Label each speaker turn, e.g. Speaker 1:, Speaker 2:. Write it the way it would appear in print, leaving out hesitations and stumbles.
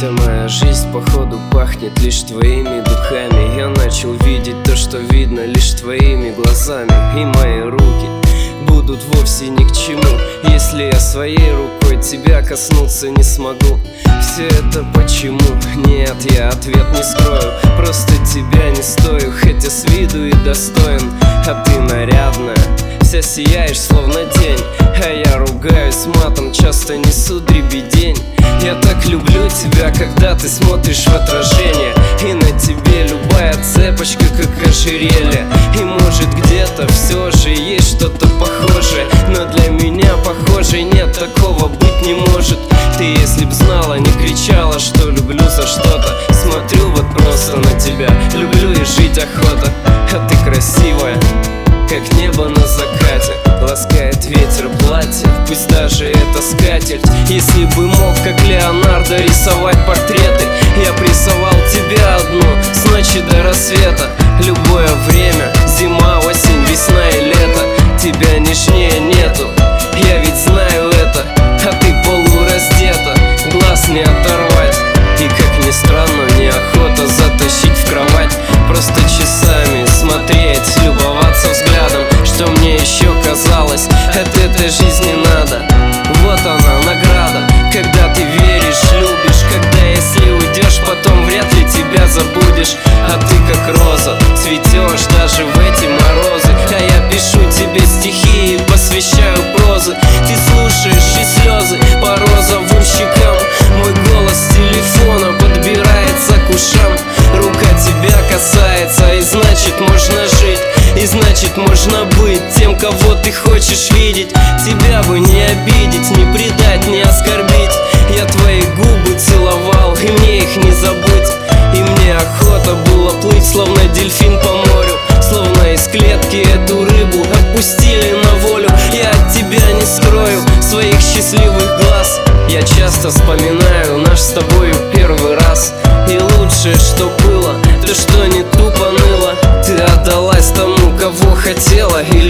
Speaker 1: Вся моя жизнь походу пахнет лишь твоими духами. Я начал видеть то, что видно лишь твоими глазами. И мои руки будут вовсе ни к чему, если я своей рукой тебя коснуться не смогу. Все это почему? Нет, я ответ не скрою. Просто тебя не стою, хотя с виду и достоин. А ты нарядная, вся сияешь словно день. А я ругаюсь матом, часто несу дребедень. Я так люблю тебя, когда ты смотришь в отражение, и на тебе любая цепочка как ожерелье. И может где-то все же есть что-то похожее, но для меня похожей нет, такого быть не может. Ты если б знала, не кричала, что люблю за что-то. Смотрю вот просто на тебя, люблю и жить охота. А ты красивая, как небо на закате, ласкает ветер платье, пусть даже это скатерть. Если бы мог, как Леонардо, рисовать портреты, я б рисовал тебя одну с ночи до рассвета. Любое время, зима, осень, весна и лето, тебя нежнее нету, я ведь знаю это. А ты полураздета, глаз не оторвать, и как ни странно, неохота затащить в кровать. Просто часами смотреть, любоваться взглядом, что мне еще казалось, от этой жизни надо. Вот она, награда, когда ты веришь, любишь, когда если уйдешь, потом вряд ли тебя забудешь. А ты как роза, цветешь даже в эти морозы. А я пишу тебе стихи и посвящаю прозы. Ты слушаешь и слезы по розовым щекам. Мой голос с телефона подбирается к ушам. Рука тебя касается, и значит можно жить, и значит можно быть тем, кого ты хочешь видеть. Тебя бы не обидеть, не предать, не оскорбить. Я твои губы целовал, и мне их не забыть. И мне охота было плыть, словно дельфин по морю, словно из клетки эту рыбу отпустили на волю. Я от тебя не скрою своих счастливых глаз. Я часто вспоминаю наш с тобою первый раз. И лучшее, что было, то, что не тупо ныло. Ты отдалась тому, кого хотела, и